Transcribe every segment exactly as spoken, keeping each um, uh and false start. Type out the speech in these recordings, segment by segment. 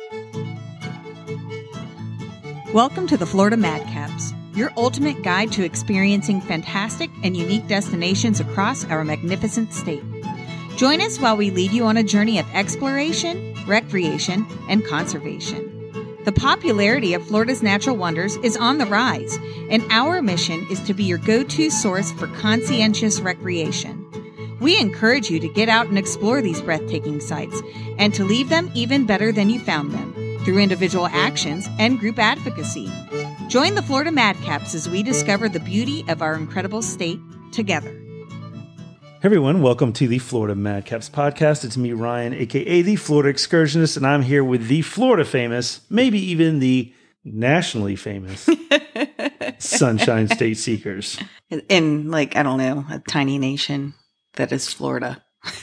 Welcome to the Florida Madcaps, your ultimate guide to experiencing fantastic and unique destinations across our magnificent state. Join us while we lead you on a journey of exploration, recreation, and conservation. The popularity of Florida's natural wonders is on the rise, and our mission is to be your go-to source for conscientious recreation. We encourage you to get out and explore these breathtaking sites, and to leave them even better than you found them, through individual actions and group advocacy. Join the Florida Madcaps as we discover the beauty of our incredible state together. Hey everyone, welcome to the Florida Madcaps podcast. It's me, Ryan, aka the Florida Excursionist, and I'm here with the Florida famous, maybe even the nationally famous Sunshine State Seekers. In, like, I don't know, a tiny nation that is Florida.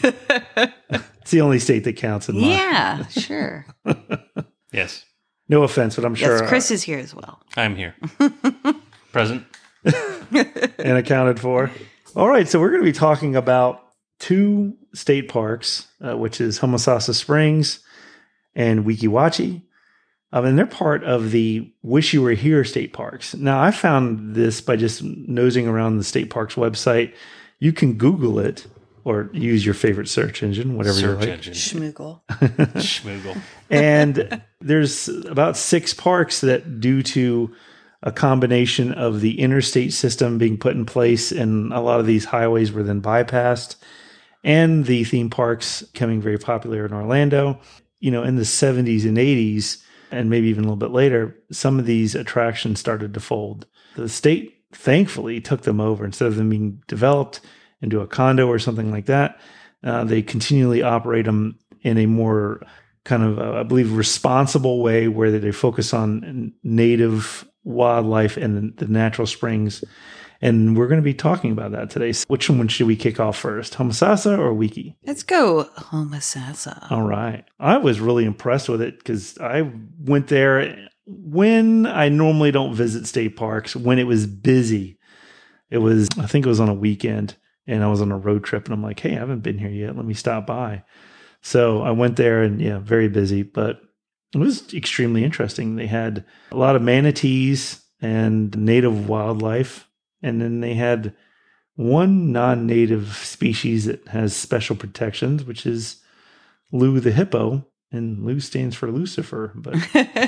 It's the only state that counts in my... Yeah, sure. Yes. No offense, but I'm sure... Yes, Chris uh, is here as well. I'm here. Present. And accounted for. All right, so we're going to be talking about two state parks, uh, which is Homosassa Springs and Weeki Wachee. Um, and they're part of the Wish You Were Here state parks. Now, I found this by just nosing around the state parks website. You can Google it or use your favorite search engine, whatever you like. Search engine. Schmoogle. Schmoogle. And there's about six parks that, due to a combination of the interstate system being put in place and a lot of these highways were then bypassed, and the theme parks becoming very popular in Orlando, you know, in the seventies and eighties, and maybe even a little bit later, some of these attractions started to fold. The state thankfully took them over. Instead of them being developed into a condo or something like that, uh, they continually operate them in a more kind of, uh, I believe, responsible way where they focus on native wildlife and the natural springs. And we're going to be talking about that today. So which one should we kick off first? Homosassa or Weeki? Let's go Homosassa. All right. I was really impressed with it because I went there when I normally don't visit state parks, when it was busy. It was, I think it was on a weekend, and I was on a road trip, and I'm like, hey, I haven't been here yet. Let me stop by. So I went there, and yeah, very busy, but it was extremely interesting. They had a lot of manatees and native wildlife, and then they had one non-native species that has special protections, which is Lou the hippo, and Lou stands for Lucifer. But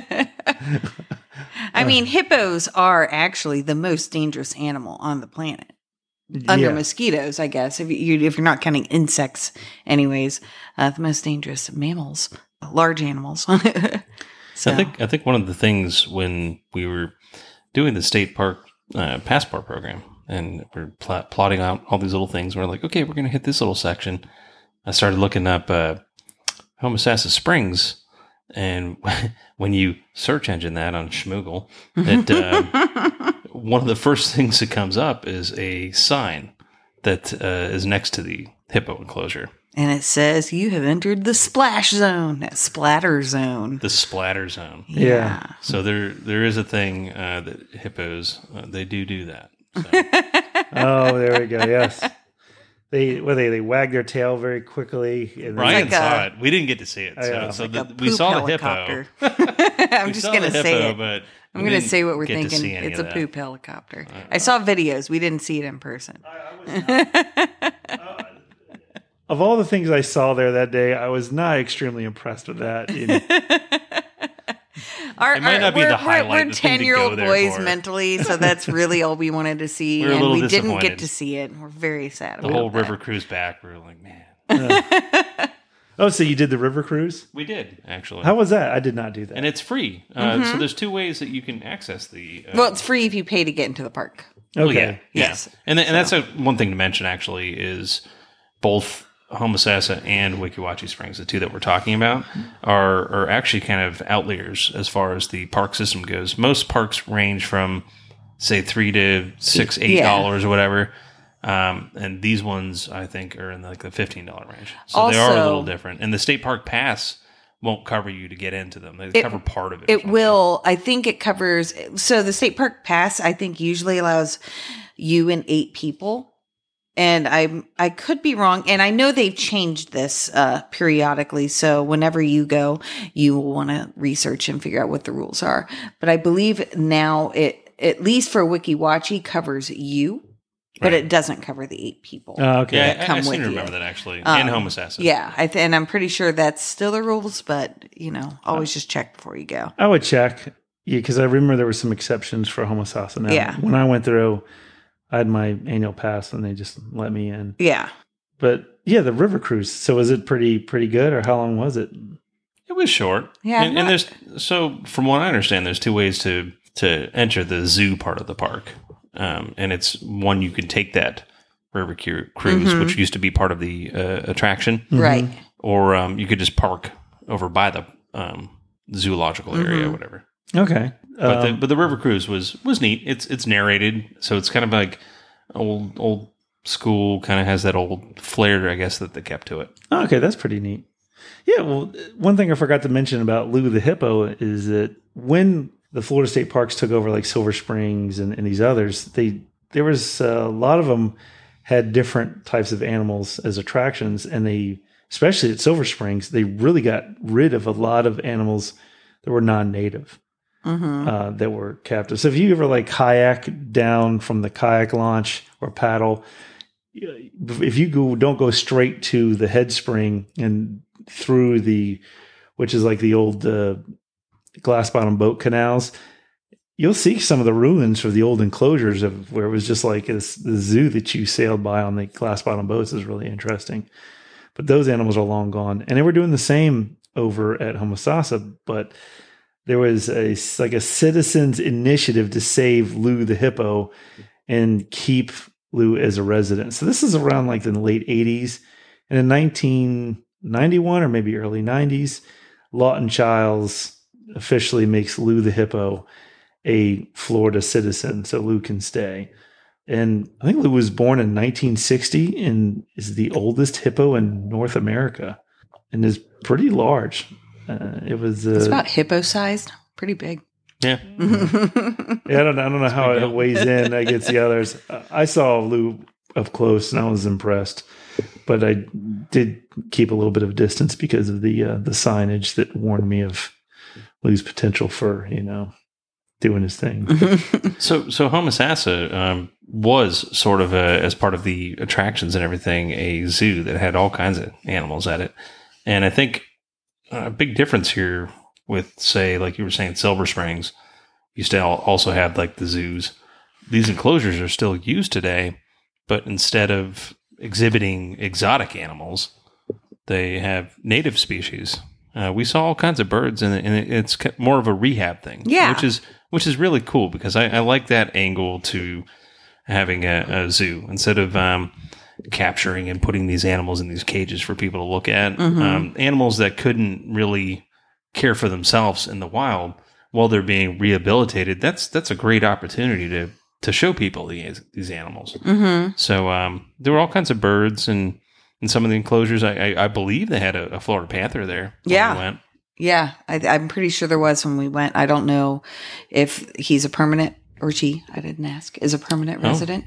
I mean, hippos are actually the most dangerous animal on the planet. Under yeah. mosquitoes, I guess, if you if you're not counting insects, anyways, uh, the most dangerous mammals, large animals. So. I think I think one of the things when we were doing the state park uh, passport program and we're pl- plotting out all these little things, we're like, okay, we're going to hit this little section. I started looking up uh, Homosassa Springs, and when you search engine that on Schmoogle, it. Uh, one of the first things that comes up is a sign that uh, is next to the hippo enclosure. And it says, you have entered the splash zone, that splatter zone. The splatter zone. Yeah. yeah. So there, there is a thing uh, that hippos, uh, they do do that. So. Oh, there we go. Yes. They, well, they, they wag their tail very quickly. And Ryan like saw a, it. We didn't get to see it. So, yeah. so like the, we saw helicopter. the hippo. I'm we just saw going to the say hippo, it. But I'm going to say what we're thinking. It's a that. poop helicopter. I, I saw videos. We didn't see it in person. I, I was not, uh, of all the things I saw there that day, I was not extremely impressed with that. In, Our, it might our, not be we're, the highlight. We're, we're the thing to ten-year-old go there boys for. mentally, so that's really all we wanted to see, We were a and little we didn't get disappointed. to see it. We're very sad The about whole that. river cruise back, we were like, man. uh, oh, so you did the river cruise? We did, actually. How was that? I did not do that. And it's free. Uh, Mm-hmm. So there's two ways that you can access the... Uh, Well, it's free if you pay to get into the park. well, okay. yeah, yeah. Yes. And, th- and that's a, one thing to mention, actually, is both Homosassa and Weeki Wachee Springs, the two that we're talking about, are are actually kind of outliers as far as the park system goes. Most parks range from, say, three to six, eight dollars Yeah. or whatever. Um, and these ones, I think, are in like the fifteen dollar range. So Also, they are a little different. And the state park pass won't cover you to get into them. They It- cover part of it. or It something. will. I think it covers. So the state park pass, I think, usually allows you and eight people and I I could be wrong, and I know they've changed this uh, periodically. So whenever you go, you will want to research and figure out what the rules are. But I believe now it, at least for WikiWatchy, covers you, but Right. it doesn't cover the eight people. Oh, okay. Yeah, that I, come I seem with to you. remember that actually. Um, and Homosassa. Yeah, I th- and I'm pretty sure that's still the rules, but you know, always just check before you go. I would check. Yeah, because I remember there were some exceptions for Homosassa. Now, Yeah. when I went through, I had my annual pass and they just let me in. Yeah. But yeah, the river cruise. So was it pretty pretty good, or how long was it? It was short. Yeah, And, not- and there's so from what I understand, there's two ways to to enter the zoo part of the park. Um, and it's one, you can take that river cru- cruise, Mhm. which used to be part of the uh, attraction, Right. or um, you could just park over by the um, zoological area, Mhm. whatever. Okay. But the Um, but the river cruise was was neat. It's it's narrated, so it's kind of like old old school. Kind of has that old flair, I guess, that they kept to it. okay, that's pretty neat. Yeah, well, one thing I forgot to mention about Lou the Hippo is that when the Florida State Parks took over, like Silver Springs and, and these others, they there was uh, a lot of them had different types of animals as attractions, and they, especially at Silver Springs, they really got rid of a lot of animals that were non-native. Mm-hmm. uh, that were captive. So if you ever like kayak down from the kayak launch or paddle, if you go, don't go straight to the head spring and through the, which is like the old uh, glass bottom boat canals, you'll see some of the ruins of the old enclosures of where it was just like this, the zoo that you sailed by on the glass bottom boats is really interesting. But those animals are long gone, and they were doing the same over at Homosassa, but there was a like a citizens initiative to save Lou the Hippo and keep Lou as a resident. So this is around like in the late eighties. And in nineteen ninety-one or maybe early nineties, Lawton Childs officially makes Lou the Hippo a Florida citizen, so Lou can stay. And I think Lou was born in nineteen sixty and is the oldest hippo in North America and is pretty large. Uh, it was uh, It's about hippo sized, pretty big. Yeah, Yeah, I don't, I don't know how big it deal. weighs in against the others. Uh, I saw Lou up close and I was impressed, but I did keep a little bit of distance because of the uh, the signage that warned me of Lou's potential for, you know, doing his thing. So, so Homosassa um, was sort of a, as part of the attractions and everything, a zoo that had all kinds of animals at it. And I think a big difference here with, say, like you were saying, Silver Springs, you still also have like the zoos. These enclosures are still used today, but instead of exhibiting exotic animals, they have native species. Uh, we saw all kinds of birds, and, and it's more of a rehab thing. Yeah. which is which is really cool because I, I like that angle to having a, a zoo instead of um, capturing and putting these animals in these cages for people to look at. Mhm. Um, animals that couldn't really care for themselves in the wild while they're being rehabilitated. That's that's a great opportunity to to show people these these animals. Mm-hmm. So um, there were all kinds of birds and in some of the enclosures. I, I, I believe they had a, a Florida panther there. when Yeah. we went. Yeah, I, I'm pretty sure there was when we went. I don't know if he's a permanent or she, I didn't ask, is a permanent Oh. resident.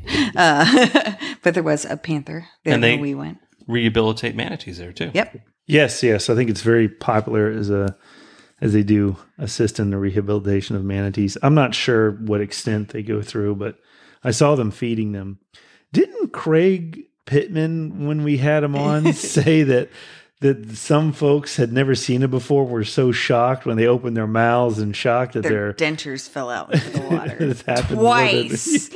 Uh, but there was a panther there And they- when we went. Rehabilitate manatees there too. Yep. Yes, yes. I think it's very popular as a as they do assist in the rehabilitation of manatees. I'm not sure what extent they go through, but I saw them feeding them. Didn't Craig Pittman, when we had him on, say that that some folks had never seen it before, were so shocked when they opened their mouths and shocked that Their their dentures fell out into the water. It's happened more than- twice.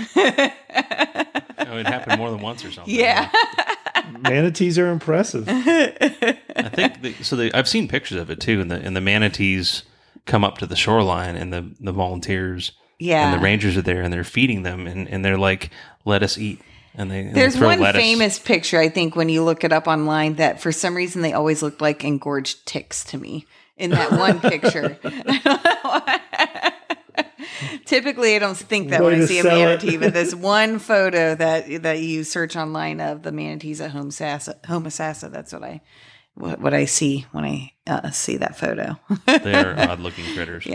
Oh, it happened more than once or something. Yeah. manatees are impressive. I think the, so. They, I've seen pictures of it too, and the and the manatees come up to the shoreline, and the the volunteers Yeah. and the rangers are there, and they're feeding them, and, and they're like, "Let us eat." And they and There's they throw one lettuce. famous picture, I think, when you look it up online, that for some reason they always look like engorged ticks to me in that one picture. I don't know why. Typically, I don't think that Way when I to see a sell it. manatee, but this one photo that that you search online of the manatees at Homosassa, Homosassa that's what I what, what I see when I uh, see that photo. They're odd-looking critters. Yeah.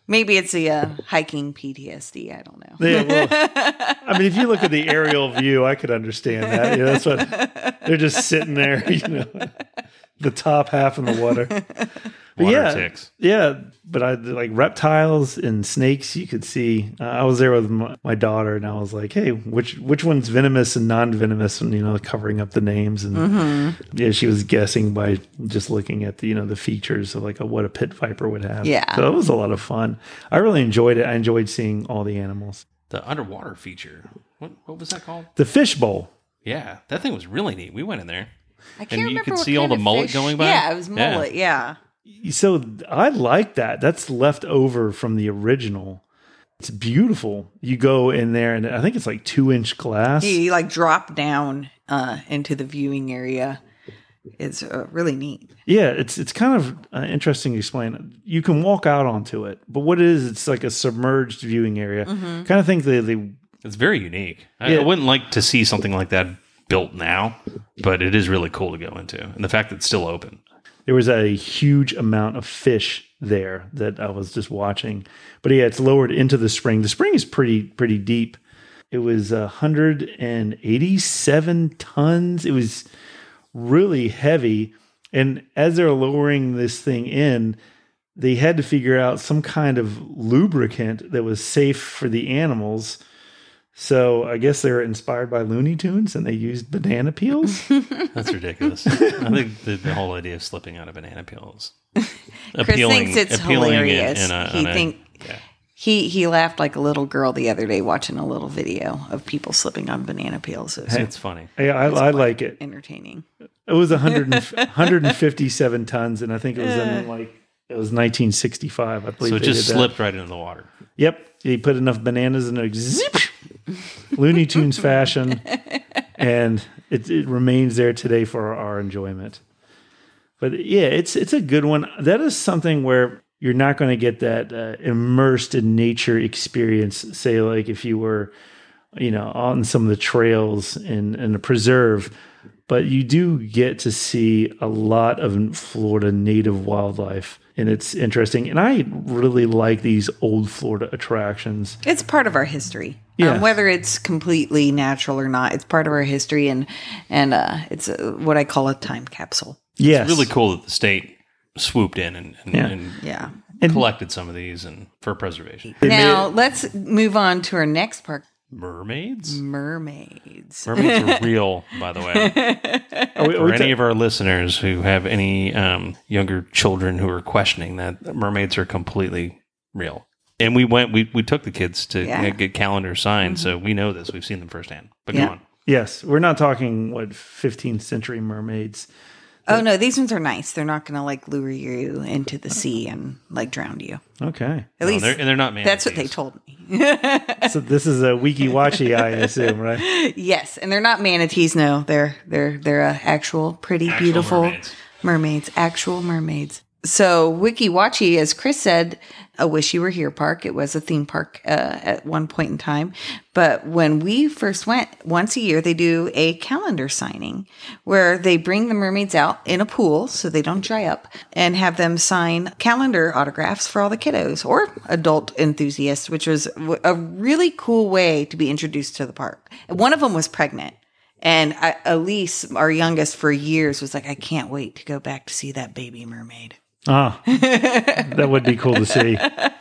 Maybe it's a uh, hiking P T S D. I don't know. Yeah, well, I mean, if you look at the aerial view, I could understand that. You know, that's what they're just sitting there, you know, the top half in the water. But Water yeah, ticks. Yeah, but I like reptiles and snakes. You could see. Uh, I was there with my, my daughter, and I was like, "Hey, which which one's venomous and non-venomous?" And you know, covering up the names, and mm-hmm. yeah, she was guessing by just looking at the you know the features of like a, what a pit viper would have. Yeah, so it was a lot of fun. I really enjoyed it. I enjoyed seeing all the animals. The underwater feature. What what was that called? The fish bowl. Yeah, that thing was really neat. We went in there. I can't and remember you could what see all kind the of mullet fish. going by. Yeah, it was mullet. Yeah. yeah. So I like that. That's left over from the original. It's beautiful. You go in there, and I think it's like two inch glass. You, you like drop down uh, into the viewing area. It's uh, really neat. Yeah, it's it's kind of uh, interesting to explain. You can walk out onto it, but what it is, it's like a submerged viewing area. Mm-hmm. Kind of think they, they It's very unique. I, Yeah. I wouldn't like to see something like that built now, but it is really cool to go into. And the fact that it's still open. there was a huge amount of fish there that I was just watching. But yeah, it's lowered into the spring. The spring is pretty pretty deep. It was one hundred eighty-seven tons. It was really heavy. And as they're lowering this thing in, they had to figure out some kind of lubricant that was safe for the animals. So I guess they were inspired by Looney Tunes and they used banana peels. That's ridiculous. I think the, the whole idea of slipping out of banana peels. Chris thinks it's hilarious. In, in a, he in a, think yeah. he he laughed like a little girl the other day watching a little video of people slipping on banana peels. It was It's funny. Yeah, I, I like it. entertaining. It was one hundred, one hundred fifty-seven tons, and I think it was in like it was nineteen sixty-five. I believe. So it they just did that. slipped right into the water. Yep, he put enough bananas in it, zip, Looney Tunes fashion, and it, it remains there today for our, our enjoyment. But yeah, it's it's a good one. That is something where you're not going to get that uh, immersed in nature experience. Say, like if you were, you know, on some of the trails in in a preserve. But you do get to see a lot of Florida native wildlife, and it's interesting. And I really like these old Florida attractions. It's part of our history. Yeah. Um, whether it's completely natural or not, it's part of our history, and and uh, it's a, what I call a time capsule. Yes. It's really cool that the state swooped in and, and, Yeah. and Yeah. collected some of these and for preservation. They Now made let's move on to our next part. Mermaids? Mermaids. Mermaids are real, by the way. it- are we- are For we any ta- of our listeners who have any um, younger children who are questioning that, mermaids are completely real. And we went, we, we took the kids to Yeah. get calendars signed, so we know this. We've seen them firsthand. But Yeah. go on. yes, we're not talking, what, fifteenth century mermaids. Oh no, these ones are nice. They're not going to like lure you into the sea and like drown you. Okay. At No, least they're, and they're not manatees. that's what they told me. So this is a Wiki-Wachi, I assume, right? Yes, and they're not manatees. No, they're they're they're uh, actual, pretty, Actual beautiful mermaids. mermaids. Actual mermaids. So Wiki-Wachi, as Chris said, a Wish You Were Here park. It was a theme park uh, at one point in time. But when we first went, once a year, they do a calendar signing where they bring the mermaids out in a pool so they don't dry up and have them sign calendar autographs for all the kiddos or adult enthusiasts, which was w- a really cool way to be introduced to the park. And one of them was pregnant. And I, Elise, our youngest for years, was like, I can't wait to go back to see that baby mermaid. Ah, that would be cool to see.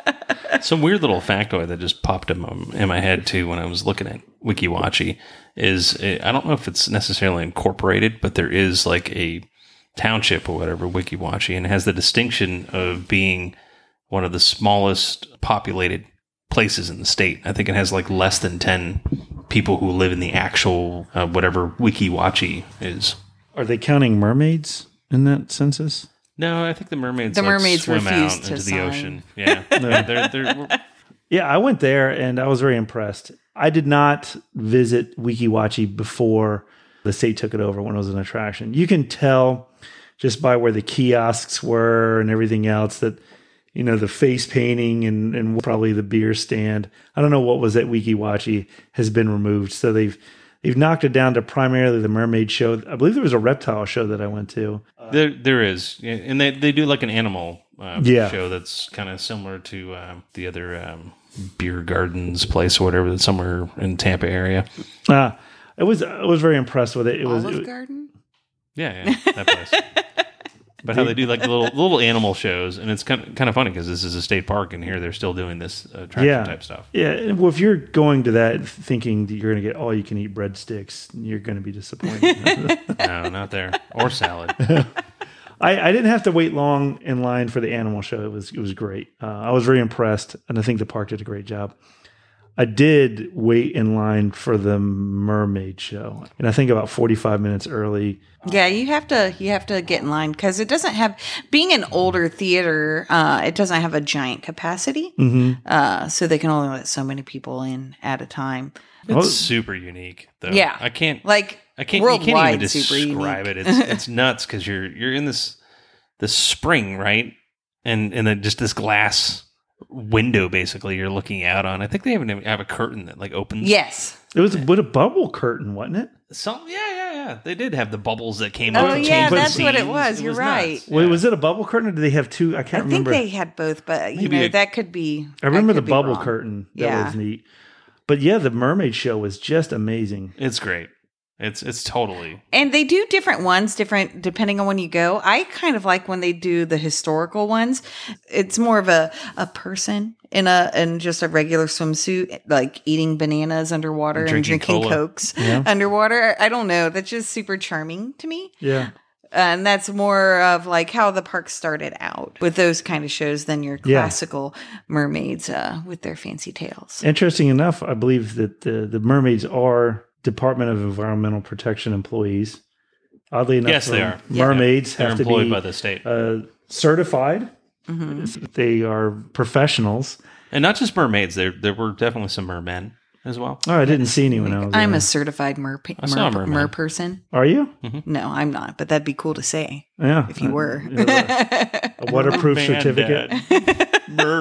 Some weird little factoid that just popped in my, in my head too when I was looking at Wiki-Wachi is uh, I don't know if it's necessarily incorporated, but there is like a township or whatever, Wiki-Wachi, and it has the distinction of being one of the smallest populated places in the state. I think it has like less than ten people who live in the actual uh, whatever Wiki-Wachi is. Are they counting mermaids in that census? No, I think the mermaids The like, mermaids swim refuse out to into the sign. ocean. Yeah, yeah they're, they're, Yeah, I went there and I was very impressed. I did not visit Wiki-Wachi before the state took it over when it was an attraction. You can tell just by where the kiosks were and everything else that, you know, the face painting and, and probably the beer stand. I don't know what was at Wiki-Wachi has been removed. So they've they've knocked it down to primarily the mermaid show. I believe there was a reptile show that I went to. There, there is, and they they do like an animal uh, Yeah. show that's kind of similar to um, the other um, Beer Gardens place or whatever that's somewhere in Tampa area. Uh, it was I was very impressed with it. It was Olive it, Garden? Yeah, yeah, that place. But how they do like the little little animal shows, and it's kind of, kind of funny because this is a state park, and here they're still doing this uh, attraction yeah type stuff. Yeah, well, if you're going to that thinking that you're going to get all you can eat breadsticks, you're going to be disappointed. No, not there, or salad. I, I didn't have to wait long in line for the animal show. It was it was great. Uh, I was very impressed, and I think the park did a great job. I did wait in line for the mermaid show, and I think about forty-five minutes early. Yeah, you have to you have to get in line because it doesn't have being an older theater. Uh, it doesn't have a giant capacity, Mm-hmm. uh, so they can only let so many people in at a time. It's Well- super unique, though. Yeah. I can't Like I can't. You can't even worldwide, super describe unique. it. It's it's nuts because you're you're in this this spring, right? And and then just this glass window, basically, you're looking out on. I think they even have a curtain that like opens. Yes. It was with a bubble curtain, wasn't it? Some yeah yeah yeah. They did have the bubbles that came. Oh up and yeah, changed the that's what it scenes. was. You're right. nuts. Wait, Yeah. was it a bubble curtain, or did they have two? I I can't think remember. they had both, but you Maybe know a- that could be. I remember that the could be bubble wrong. curtain. That Yeah. was neat. But yeah, the mermaid show was just amazing. It's great. It's it's totally. And they do different ones, different depending on when you go. I kind of like when they do the historical ones. It's more of a, a person in a in just a regular swimsuit, like eating bananas underwater and Drinking drinking cola. cokes Yeah. underwater. I don't know. That's just super charming to me. Yeah. And that's more of like how the park started out with those kind of shows than your Yeah. classical mermaids uh, with their fancy tails. Interesting enough, I believe that the, the mermaids are Department of Environmental Protection employees. Oddly enough, Yes, they um, are. mermaids They're have to employed be by the state, uh, certified. hmm They are professionals. and not just mermaids. There there were definitely some mermen as well. Oh, I didn't see anyone else. I'm a certified mer, I saw a mer, merman. mer person. Are you? No, I'm not, but that'd be cool to say Yeah. if you were. A waterproof Merman, certificate. Dad.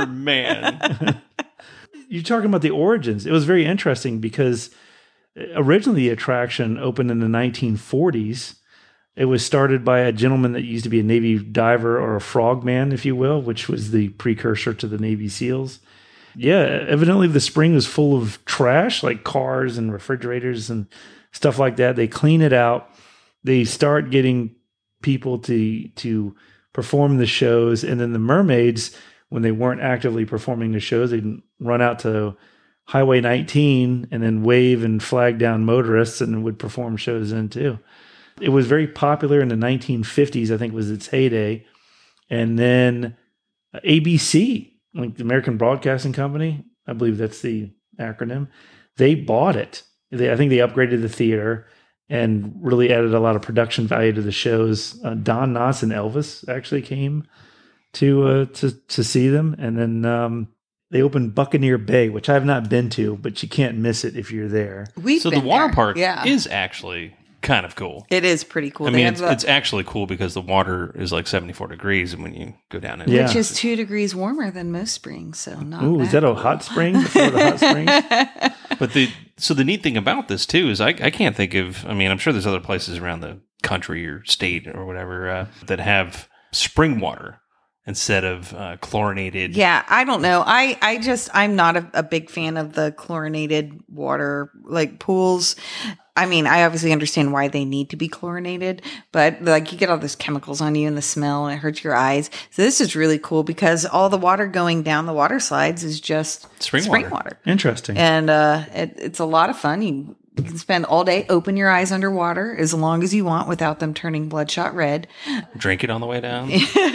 Merman. You're talking about the origins. It was very interesting because originally the attraction opened in the nineteen forties. It was started by a gentleman that used to be a Navy diver or a frogman, if you will, which was the precursor to the Navy SEALs. Yeah, evidently the spring was full of trash, like cars and refrigerators and stuff like that. They clean it out. They start getting people to to perform the shows, and then the mermaids, when they weren't actively performing the shows, they'd run out to Highway nineteen and then wave and flag down motorists and would perform shows then too. It was very popular in the nineteen fifties, I think was its heyday. And then A B C, like the American Broadcasting Company, I believe that's the acronym, they bought it. They, I think they upgraded the theater and really added a lot of production value to the shows. Uh, Don Knotts and Elvis actually came to uh, to to see them, and then um, they opened Buccaneer Bay, which I have not been to, but you can't miss it if you're there. We've So the been water there. park yeah, is actually kind of cool. it is pretty cool. I They mean, have it's, the- it's actually cool because the water is like seventy-four degrees when you go down in Yeah. which is two degrees warmer than most springs, so not. Ooh, is that a cool. hot spring before the hot springs? But the so the neat thing about this too is I, I can't think of. I mean, I'm sure there's other places around the country or state or whatever uh, that have spring water instead of uh, chlorinated. Yeah, I don't know. I, I just, I'm not a, a big fan of the chlorinated water, like pools. I mean, I obviously understand why they need to be chlorinated, but like you get all those chemicals on you and the smell and it hurts your eyes. So this is really cool because all the water going down the water slides is just Spring spring water. water. Interesting. And uh, it, it's a lot of fun. You, you can spend all day, open your eyes underwater as long as you want without them turning bloodshot red. Drink it on the way down.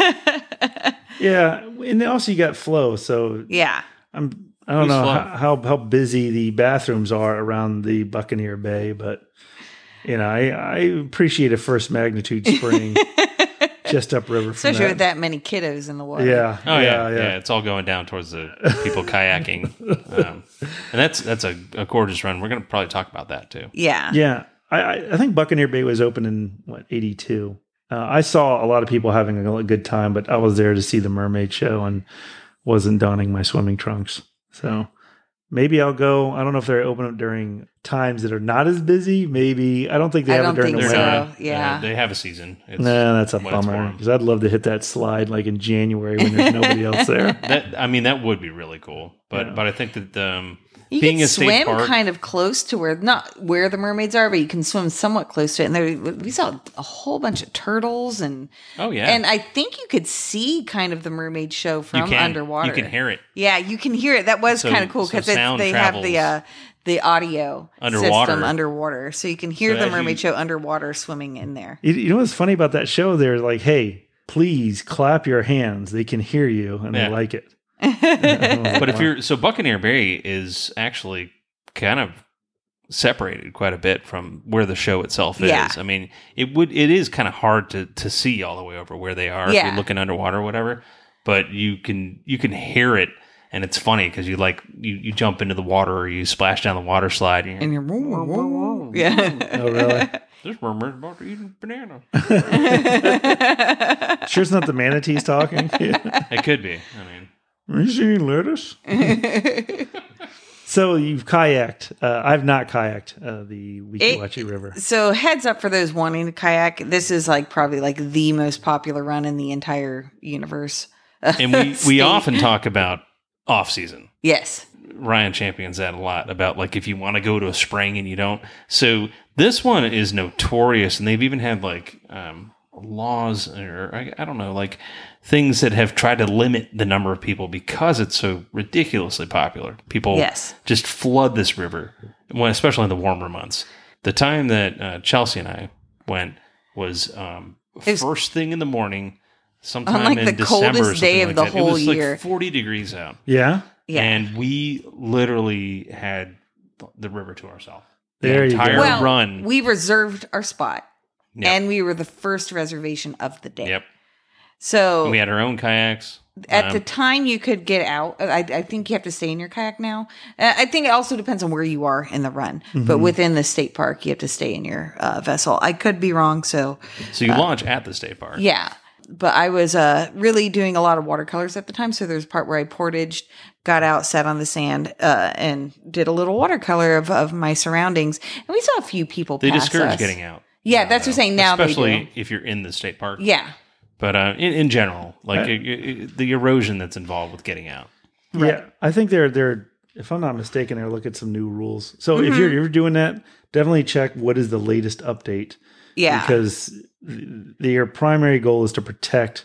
Yeah, and also you got flow, so Yeah. I'm I don't Who's know Flo? how, how how busy the bathrooms are around the Buccaneer Bay, but you know I I appreciate a first magnitude spring just upriver from Especially that. with that many kiddos in the water. Yeah. Oh yeah, yeah, It's all going down towards the people kayaking, um, and that's that's a, a gorgeous run. We're going to probably talk about that too. Yeah. Yeah, I, I I think Buccaneer Bay was open in what eighty-two. Uh, I saw a lot of people having a good time, but I was there to see the mermaid show and wasn't donning my swimming trunks. So maybe I'll go. I don't know if they're open up during times that are not as busy. Maybe I don't think they I have don't it during think the so. winter. Yeah. Uh, they have a season. It's Nah, that's a when it's bummer warm. because I'd love to hit that slide like in January when there's nobody else there. That I mean, that would be really cool. But Yeah. but I think that um, You being can a state swim park, kind of close to where, not where the mermaids are, but you can swim somewhat close to it. And there, we saw a whole bunch of turtles, and oh yeah, and I think you could see kind of the mermaid show you from can, underwater. You can hear it. Yeah, you can hear it. That was So- kind of cool so because sound they have the travels uh, the audio Underwater. system underwater, so you can hear So the as mermaid you- show underwater swimming in there. You, you know what's funny about that show? They're like, "Hey, please clap your hands. They can hear you, and Yeah. they like it." But if you're so Buccaneer Bay is actually kind of separated quite a bit from where the show itself is. Yeah. I mean, it would it is kind of hard to to see all the way over where they are if Yeah. you're looking underwater or whatever. But you can you can hear it, and it's funny because you like you, you jump into the water or you splash down the water slide and you're, And you're yeah. Oh, really? this mermaid's about to eat a banana. Sure, it's not the manatees talking. It could be. I mean, Are you seeing lettuce? So you've kayaked. Uh, I've not kayaked uh, the Weeki River. So heads up for those wanting to kayak. This is like probably like the most popular run in the entire universe. and we, we State. often talk about off season. Yes. Ryan champions that a lot about like if you want to go to a spring and you don't. So this one is notorious, and they've even had like um, laws or I, I don't know, like things that have tried to limit the number of people because it's so ridiculously popular. People Yes. just flood this river, well, especially in the warmer months. The time that uh, Chelsea and I went was um, was- first thing in the morning, sometime On, like, in the December or coldest day something of like the that. whole It was like year. forty degrees out. Yeah, Yeah. And we literally had the river to ourselves. There the you go. entire well, run. we reserved our spot, Yep. and we were the first reservation of the day. Yep. So And we had our own kayaks. at Um, the time you could get out. I, I think you have to stay in your kayak now. Uh, I think it also depends on where you are in the run. Mm-hmm. But within the state park, you have to stay in your uh, vessel. I could be wrong. So so you launch at the state park. yeah. But I was uh, really doing a lot of watercolors at the time. So there's a part where I portaged, got out, sat on the sand, uh, and did a little watercolor of, of my surroundings. And we saw a few people They pass discourage us. getting out. Yeah, that's what I'm saying. Now Especially they do. if you're in the state park. Yeah. But uh, in, in general, like Right. it, it, the erosion that's involved with getting out. yeah. I think they're they're. If I'm not mistaken, they're looking at some new rules. So Mm-hmm. if you're you're doing that, definitely check what is the latest update. Yeah. Because the, your primary goal is to protect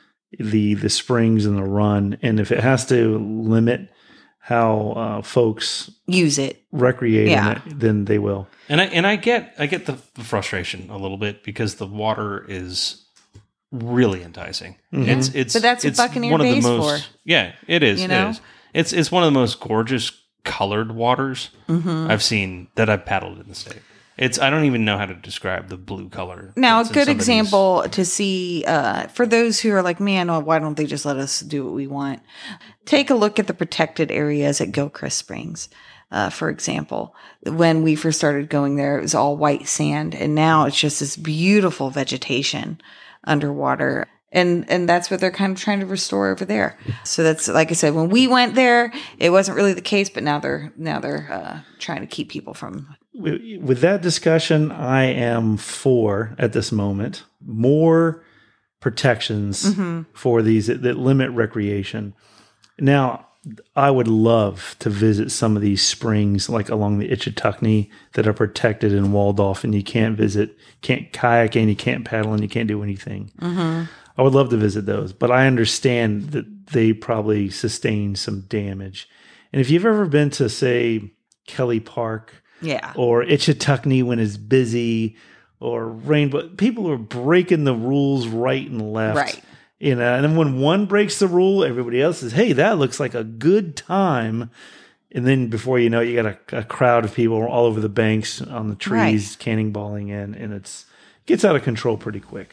the the springs and the run, and if it has to limit how uh, folks Use it. recreate Yeah. in it, then they will. And I and I get I get the, the frustration a little bit because the water is really enticing. It's it's But that's what it's Buccaneer one of the Bay's most for. yeah it is You know? it is it's it's one of the most gorgeous colored waters Mm-hmm. I've seen that I've paddled in the state. It's I don't even know how to describe the blue color. Now, a that's in good some of these. example to see uh, for those who are like, man, oh, why don't they just let us do what we want? Take a look at the protected areas at Gilchrist Springs, uh, for example. When we first started going there, it was all white sand, and now it's just this beautiful vegetation underwater. And and that's what they're kind of trying to restore over there. So that's like I said, when we went there, it wasn't really the case, but now they're now they're uh, trying to keep people from. With that discussion, I am for at this moment more protections Mm-hmm. for these that, that limit recreation. Now, I would love to visit some of these springs, like along the Ichetucknee, that are protected and walled off, and you can't visit, can't kayak, and you can't paddle, and you can't do anything. Mm-hmm. I would love to visit those, but I understand that they probably sustain some damage. And if you've ever been to, say, Kelly Park Yeah. or Ichetucknee when it's busy, or Rainbow, people are breaking the rules right and left. Right. You know, and then when one breaks the rule, everybody else says, "Hey, that looks like a good time." And then before you know it, you got a, a crowd of people all over the banks on the trees, cannonballing in, and it's it gets out of control pretty quick.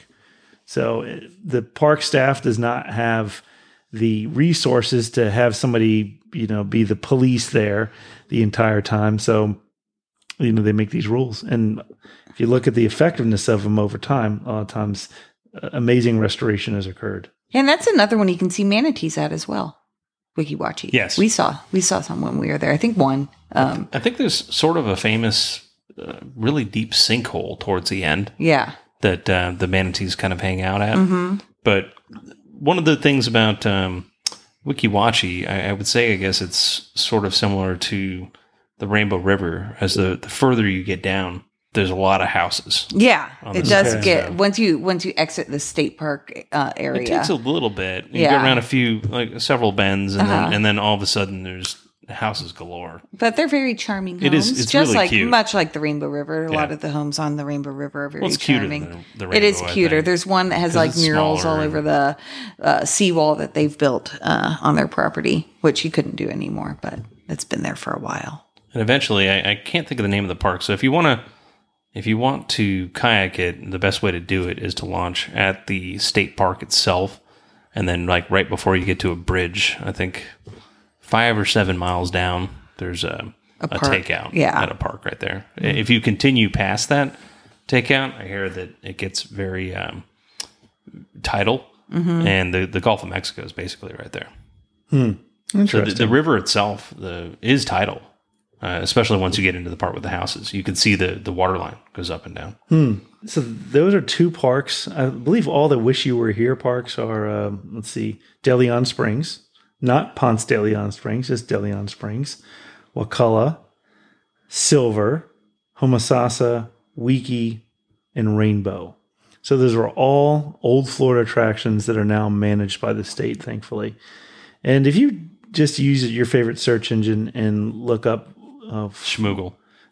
So it, the park staff does not have the resources to have somebody, you know, be the police there the entire time. So, you know, they make these rules. And if you look at the effectiveness of them over time, a lot of times uh, amazing restoration has occurred. And that's another one you can see manatees at as well. Weeki Wachee. Yes. We saw, we saw some when we were there. I think one. Um, I think there's sort of a famous, uh, really deep sinkhole towards the end yeah. that uh, the manatees kind of hang out at. Mm-hmm. But one of the things about um, Weeki Wachee, I, I would say, I guess it's sort of similar to the Rainbow River. As the, the further you get down, there's a lot of houses. Yeah, it does Okay. get So- once you once you exit the state park uh, area. It takes a little bit. You Yeah. get around a few, like several bends, and Uh-huh. then and then all of a sudden there's houses galore. But they're very charming homes. It is- it's just really like cute. much like the Rainbow River. A lot Yeah. of the homes on the Rainbow River are very Well, it's cuter charming. than the, the It is Rainbow, I cuter. think. There's one that has 'Cause like it's murals all smaller over and- the uh, seawall that they've built uh, on their property, which you couldn't do anymore, but it's been there for a while. And eventually, I, I can't think of the name of the park. So if you want to, if you want to kayak it, the best way to do it is to launch at the state park itself, and then like right before you get to a bridge, I think five or seven miles down, there's a A a, park. takeout Yeah. at a park right there. If you continue past that takeout, I hear that it gets very um, tidal, Mm-hmm. and the the Gulf of Mexico is basically right there. So Interesting. the, the river itself the, is tidal, uh, especially once you get into the part with the houses. You can see the, the water line goes up and down. So those are two parks. I believe all the Wish You Were Here parks are, um, let's see, De Leon Springs, not Ponce de Leon Springs, just De Leon Springs, Wakulla, Silver, Homosassa, Weeki, and Rainbow. So those are all old Florida attractions that are now managed by the state, thankfully. And if you just use your favorite search engine and look up uh, Schmoogle.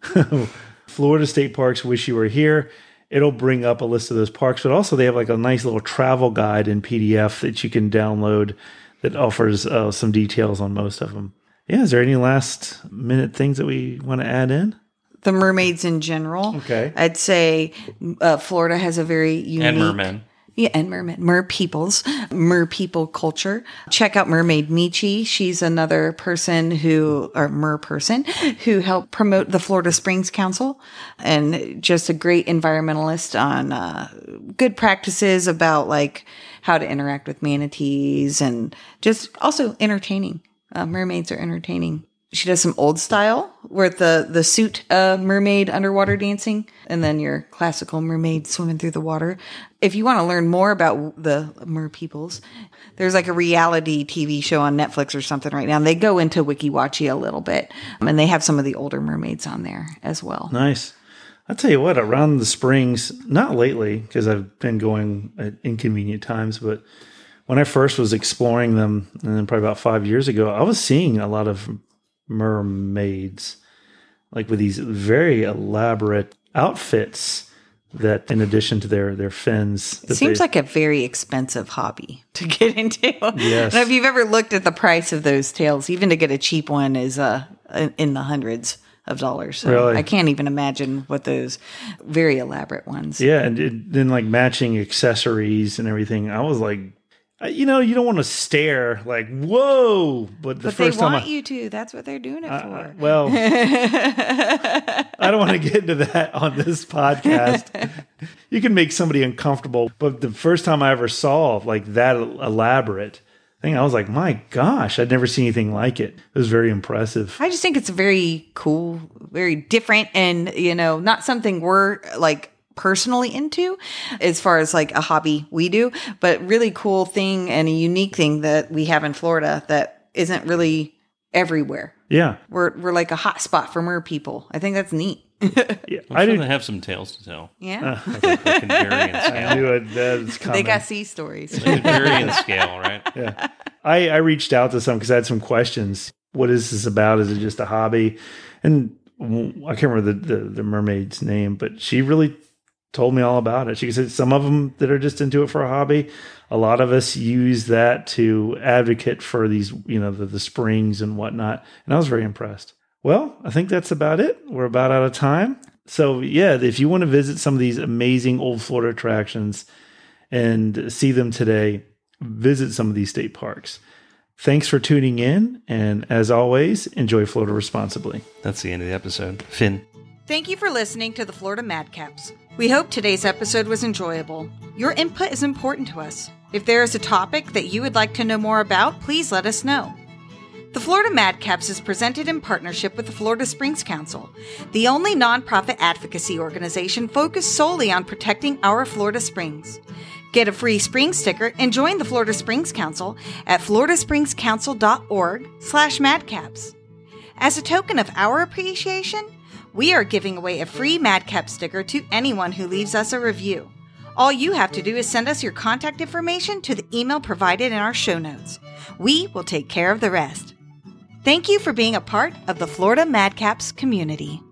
Florida State Parks, Wish You Were Here, it'll bring up a list of those parks. But also they have like a nice little travel guide in P D F that you can download that offers uh, some details on most of them. Yeah, is there any last minute things that we want to add in? The mermaids in general. Okay. I'd say uh, Florida has a very unique... And mermen. Yeah, and mermaid, mer peoples, mer people culture. Check out Mermaid Michi. She's another person who, or mer person, who helped promote the Florida Springs Council, and just a great environmentalist on uh, good practices about like how to interact with manatees, and just also entertaining. Uh, mermaids are entertaining. She does some old style with the, the suit uh, mermaid underwater dancing, and then your classical mermaid swimming through the water. If you want to learn more about the mer peoples, there's like a reality T V show on Netflix or something right now. And they go into Weeki Wachee a little bit, um, and they have some of the older mermaids on there as well. Nice. I'll tell you what, around the springs, not lately, because I've been going at inconvenient times, but when I first was exploring them, and then probably about five years ago, I was seeing a lot of mermaids, like with these very elaborate outfits that, in addition to their their fins, It seems like a very expensive hobby to get into. Yes. I don't know if you've ever looked at the price of those tails. Even to get a cheap one is uh, in the hundreds of dollars. So Really? I can't even imagine what those very elaborate ones. yeah, and it, then like matching accessories and everything. I was like, I- you know, you don't want to stare like whoa, but the But they first time want I, you to. That's what they're doing it I- for. I- well, I don't want to get into that on this podcast. You can make somebody uncomfortable, but the first time I ever saw like that elaborate thing, I was like, my gosh, I'd never seen anything like it. It was very impressive. I just think it's very cool, very different, and, you know, not something we're like personally into as far as like a hobby we do, but really cool thing and a unique thing that we have in Florida that isn't really everywhere. Yeah, We're we're like a hot spot for mer people. I think that's neat. yeah. I'm I sure did. they have some tales to tell. Yeah. They can vary in I scale. knew it. That's They coming. got sea stories. They can vary in scale, right? Yeah. I, I reached out to some because I had some questions. What is this about? Is it just a hobby? And I can't remember the, the, the mermaid's name, but she really told me all about it. She said some of them that are just into it for a hobby. A lot of us use that to advocate for these, you know, the, the springs and whatnot. And I was very impressed. Well, I think that's about it. We're about out of time. So yeah, if you want to visit some of these amazing old Florida attractions and see them today, visit some of these state parks. Thanks for tuning in. And as always, enjoy Florida responsibly. That's the end of the episode. Finn. Thank you for listening to the Florida Madcaps. We hope today's episode was enjoyable. Your input is important to us. If there is a topic that you would like to know more about, please let us know. Florida Madcaps is presented in partnership with the Florida Springs Council, the only nonprofit advocacy organization focused solely on protecting our Florida Springs. Get a free spring sticker and join the Florida Springs Council at floridaspringscouncil.org slash madcaps. As a token of our appreciation, we are giving away a free Madcap sticker to anyone who leaves us a review. All you have to do is send us your contact information to the email provided in our show notes. We will take care of the rest. Thank you for being a part of the Florida Madcaps community.